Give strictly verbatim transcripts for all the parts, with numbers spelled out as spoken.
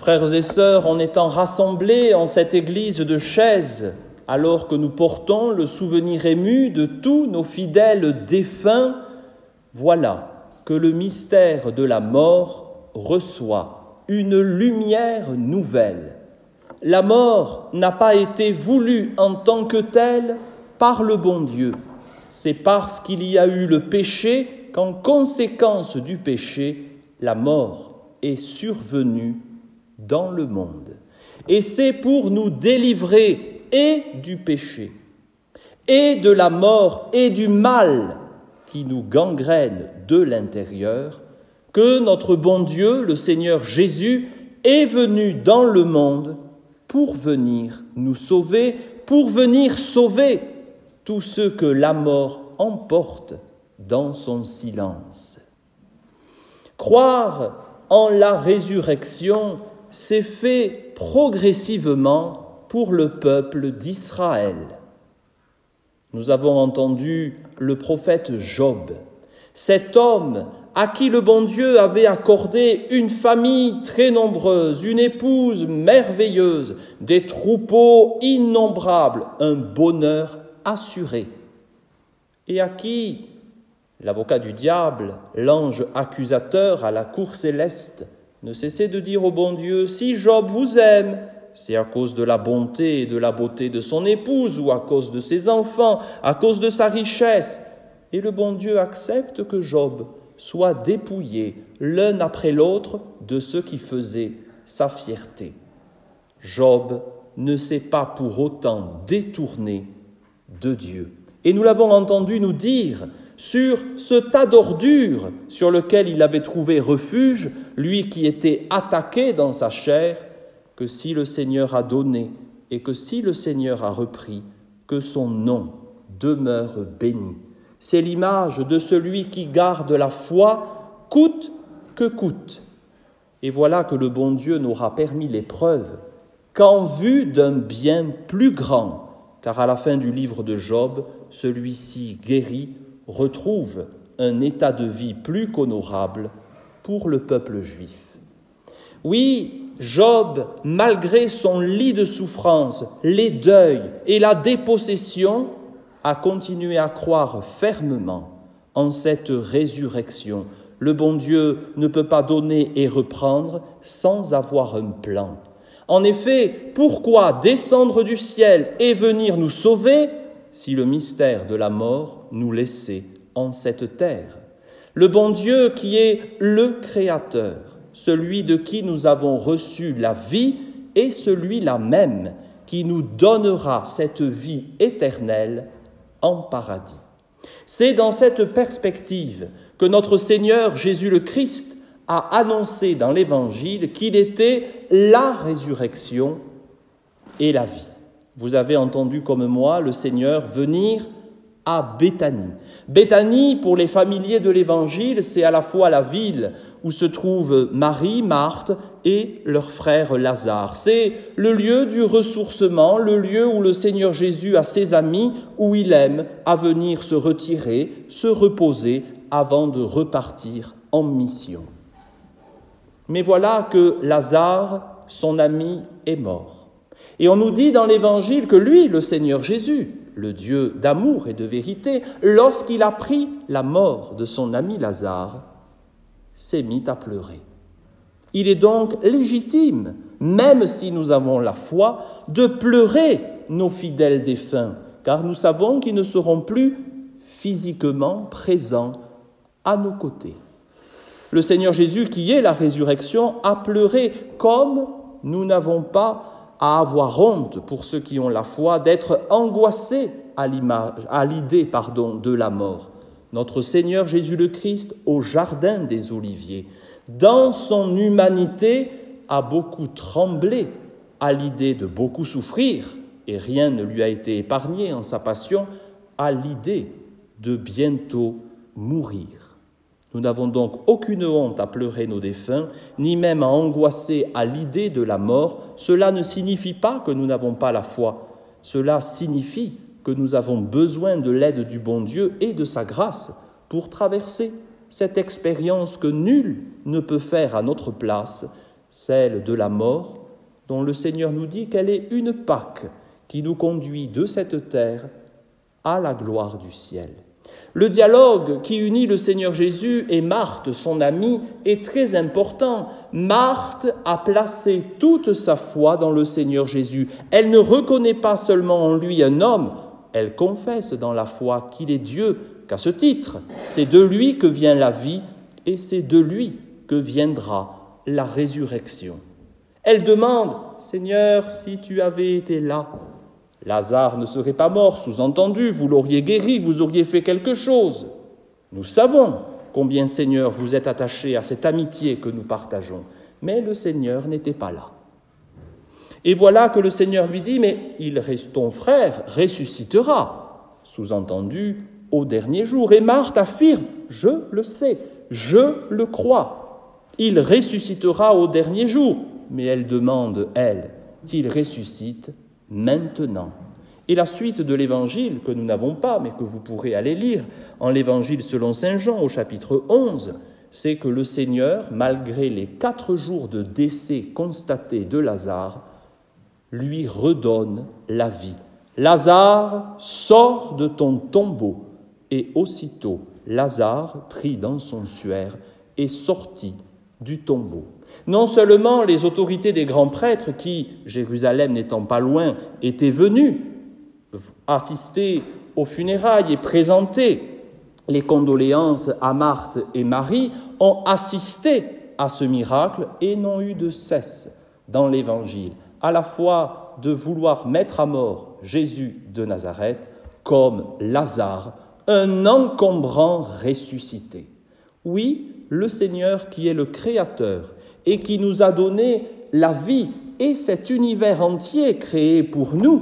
Frères et sœurs, en étant rassemblés en cette église de Chaise, alors que nous portons le souvenir ému de tous nos fidèles défunts, voilà que le mystère de la mort reçoit une lumière nouvelle. La mort n'a pas été voulue en tant que telle par le bon Dieu. C'est parce qu'il y a eu le péché qu'en conséquence du péché, la mort est survenue dans le monde. Et c'est pour nous délivrer et du péché, et de la mort, et du mal qui nous gangrène de l'intérieur, que notre bon Dieu, le Seigneur Jésus, est venu dans le monde pour venir nous sauver, pour venir sauver tous ceux que la mort emporte dans son silence. Croire en la résurrection s'est fait progressivement pour le peuple d'Israël. Nous avons entendu le prophète Job, cet homme à qui le bon Dieu avait accordé une famille très nombreuse, une épouse merveilleuse, des troupeaux innombrables, un bonheur assuré, et à qui l'avocat du diable, l'ange accusateur à la cour céleste, ne cessait de dire au bon Dieu « Si Job vous aime, c'est à cause de la bonté et de la beauté de son épouse, ou à cause de ses enfants, à cause de sa richesse. » Et le bon Dieu accepte que Job soit dépouillé l'un après l'autre de ce qui faisait sa fierté. Job ne s'est pas pour autant détourné de Dieu. Et nous l'avons entendu nous dire sur ce tas d'ordures sur lequel il avait trouvé refuge, lui qui était attaqué dans sa chair, que si le Seigneur a donné et que si le Seigneur a repris, que son nom demeure béni. C'est l'image de celui qui garde la foi coûte que coûte. Et voilà que le bon Dieu n'aura permis l'épreuve qu'en vue d'un bien plus grand, car à la fin du livre de Job, celui-ci guéri retrouve un état de vie plus qu'honorable pour le peuple juif. Oui, Job, malgré son lit de souffrance, les deuils et la dépossession, a continué à croire fermement en cette résurrection. Le bon Dieu ne peut pas donner et reprendre sans avoir un plan. En effet, pourquoi descendre du ciel et venir nous sauver si le mystère de la mort nous laissait en cette terre? Le bon Dieu qui est le Créateur, celui de qui nous avons reçu la vie, est celui-là même qui nous donnera cette vie éternelle en paradis. C'est dans cette perspective que notre Seigneur Jésus le Christ a annoncé dans l'Évangile qu'il était la résurrection et la vie. Vous avez entendu comme moi le Seigneur venir à Béthanie. Béthanie, pour les familiers de l'Évangile, c'est à la fois la ville où se trouvent Marie, Marthe et leur frère Lazare. C'est le lieu du ressourcement, le lieu où le Seigneur Jésus a ses amis, où il aime à venir se retirer, se reposer avant de repartir en mission. Mais voilà que Lazare, son ami, est mort. Et on nous dit dans l'Évangile que lui, le Seigneur Jésus, le Dieu d'amour et de vérité, lorsqu'il a pris la mort de son ami Lazare, s'est mis à pleurer. Il est donc légitime, même si nous avons la foi, de pleurer nos fidèles défunts, car nous savons qu'ils ne seront plus physiquement présents à nos côtés. Le Seigneur Jésus, qui est la résurrection, a pleuré comme nous n'avons pas à avoir honte, pour ceux qui ont la foi, d'être angoissés à, l'image, à l'idée pardon, de la mort. Notre Seigneur Jésus le Christ, au jardin des Oliviers, dans son humanité, a beaucoup tremblé à l'idée de beaucoup souffrir, et rien ne lui a été épargné en sa passion, à l'idée de bientôt mourir. Nous n'avons donc aucune honte à pleurer nos défunts, ni même à angoisser à l'idée de la mort. Cela ne signifie pas que nous n'avons pas la foi. Cela signifie que nous avons besoin de l'aide du bon Dieu et de sa grâce pour traverser cette expérience que nul ne peut faire à notre place, celle de la mort, dont le Seigneur nous dit qu'elle est une Pâque qui nous conduit de cette terre à la gloire du ciel. Le dialogue qui unit le Seigneur Jésus et Marthe, son amie, est très important. Marthe a placé toute sa foi dans le Seigneur Jésus. Elle ne reconnaît pas seulement en lui un homme, elle confesse dans la foi qu'il est Dieu, qu'à ce titre, c'est de lui que vient la vie et c'est de lui que viendra la résurrection. Elle demande « Seigneur, si tu avais été là, Lazare ne serait pas mort, sous-entendu, vous l'auriez guéri, vous auriez fait quelque chose. Nous savons combien, Seigneur, vous êtes attaché à cette amitié que nous partageons. » Mais le Seigneur n'était pas là. Et voilà que le Seigneur lui dit « Mais il, ton frère ressuscitera. » Sous-entendu, au dernier jour. Et Marthe affirme « Je le sais, je le crois. Il ressuscitera au dernier jour. » Mais elle demande, elle, qu'il ressuscite maintenant. Et la suite de l'Évangile, que nous n'avons pas, mais que vous pourrez aller lire, en l'Évangile selon saint Jean, au chapitre onze, c'est que le Seigneur, malgré les quatre jours de décès constatés de Lazare, lui redonne la vie. « Lazare, sors de ton tombeau !» Et aussitôt, Lazare, pris dans son suaire, est sorti du tombeau. Non seulement les autorités des grands prêtres qui, Jérusalem n'étant pas loin, étaient venus assister aux funérailles et présenter les condoléances à Marthe et Marie, ont assisté à ce miracle et n'ont eu de cesse dans l'Évangile, à la fois de vouloir mettre à mort Jésus de Nazareth comme Lazare, un encombrant ressuscité. Oui, le Seigneur qui est le Créateur et qui nous a donné la vie et cet univers entier créé pour nous,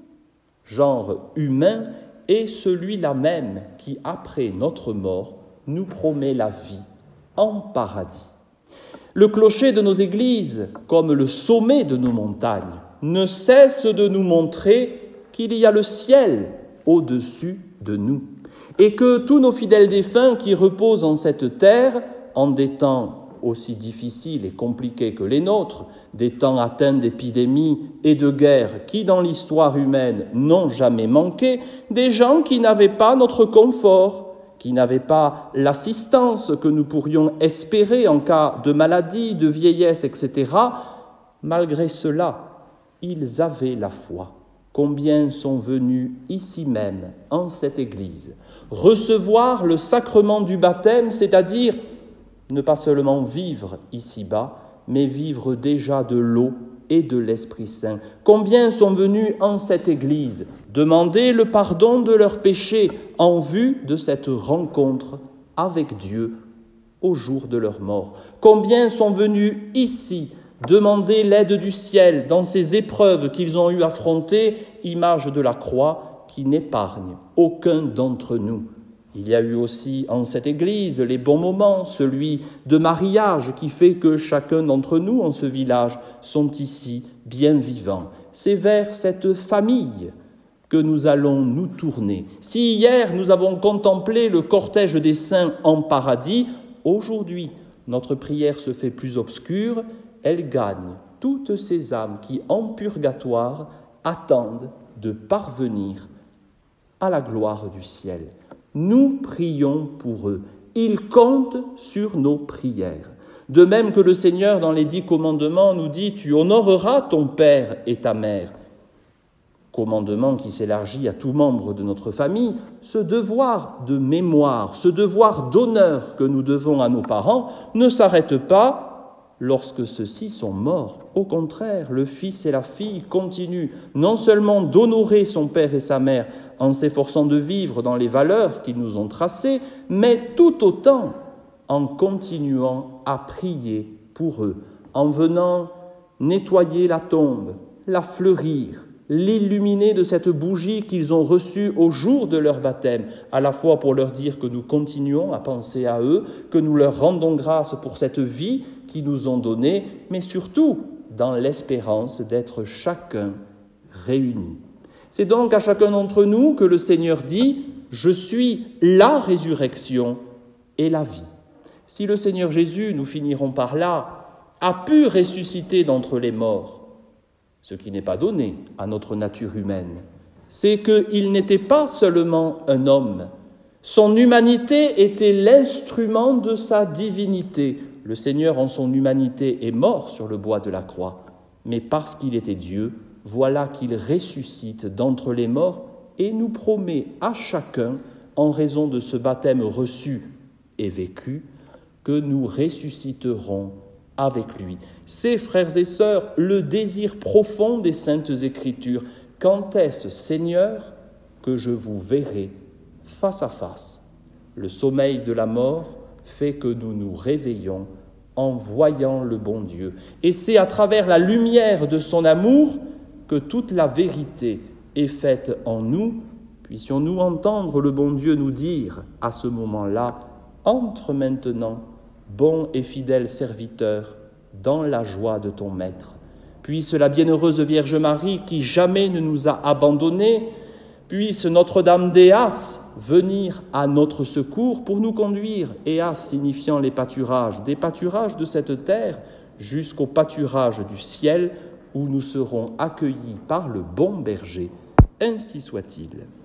genre humain, est celui-là même qui, après notre mort, nous promet la vie en paradis. Le clocher de nos églises, comme le sommet de nos montagnes, ne cesse de nous montrer qu'il y a le ciel au-dessus de nous et que tous nos fidèles défunts qui reposent en cette terre, en des temps aussi difficiles et compliqués que les nôtres, des temps atteints d'épidémies et de guerres qui, dans l'histoire humaine, n'ont jamais manqué, des gens qui n'avaient pas notre confort, qui n'avaient pas l'assistance que nous pourrions espérer en cas de maladie, de vieillesse, et cetera. Malgré cela, ils avaient la foi. Combien sont venus ici même, en cette église, recevoir le sacrement du baptême, c'est-à-dire ne pas seulement vivre ici-bas, mais vivre déjà de l'eau et de l'Esprit Saint. Combien sont venus en cette église demander le pardon de leurs péchés en vue de cette rencontre avec Dieu au jour de leur mort. Combien sont venus ici demander l'aide du ciel dans ces épreuves qu'ils ont eu affrontées, image de la croix qui n'épargne aucun d'entre nous. Il y a eu aussi en cette église les bons moments, celui de mariage qui fait que chacun d'entre nous en ce village sont ici bien vivants. C'est vers cette famille que nous allons nous tourner. Si hier nous avons contemplé le cortège des saints en paradis, aujourd'hui notre prière se fait plus obscure, elle gagne toutes ces âmes qui en purgatoire attendent de parvenir à la gloire du ciel. Nous prions pour eux. Ils comptent sur nos prières. De même que le Seigneur, dans les dix commandements, nous dit « Tu honoreras ton père et ta mère ». Commandement qui s'élargit à tout membre de notre famille, ce devoir de mémoire, ce devoir d'honneur que nous devons à nos parents ne s'arrête pas lorsque ceux-ci sont morts. Au contraire, le fils et la fille continuent non seulement d'honorer son père et sa mère en s'efforçant de vivre dans les valeurs qu'ils nous ont tracées, mais tout autant en continuant à prier pour eux, en venant nettoyer la tombe, la fleurir, l'illuminer de cette bougie qu'ils ont reçue au jour de leur baptême, à la fois pour leur dire que nous continuons à penser à eux, que nous leur rendons grâce pour cette vie qu'ils nous ont donnée, mais surtout dans l'espérance d'être chacun réunis. C'est donc à chacun d'entre nous que le Seigneur dit « Je suis la résurrection et la vie ». Si le Seigneur Jésus, nous finirons par là, a pu ressusciter d'entre les morts, ce qui n'est pas donné à notre nature humaine, c'est qu'il n'était pas seulement un homme. Son humanité était l'instrument de sa divinité. Le Seigneur, en son humanité, est mort sur le bois de la croix, mais parce qu'il était Dieu, voilà qu'il ressuscite d'entre les morts et nous promet à chacun, en raison de ce baptême reçu et vécu, que nous ressusciterons avec lui. C'est, frères et sœurs, le désir profond des Saintes Écritures. Quand est-ce, Seigneur, que je vous verrai face à face? Le sommeil de la mort fait que nous nous réveillons en voyant le bon Dieu. Et c'est à travers la lumière de son amour que toute la vérité est faite en nous. Puissions-nous entendre le bon Dieu nous dire à ce moment-là: entre maintenant, bon et fidèle serviteur, dans la joie de ton Maître. Puisse la bienheureuse Vierge Marie, qui jamais ne nous a abandonnés, puisse Notre-Dame d'Éas venir à notre secours pour nous conduire, Éas signifiant les pâturages, des pâturages de cette terre jusqu'au pâturage du ciel, où nous serons accueillis par le bon berger. Ainsi soit-il.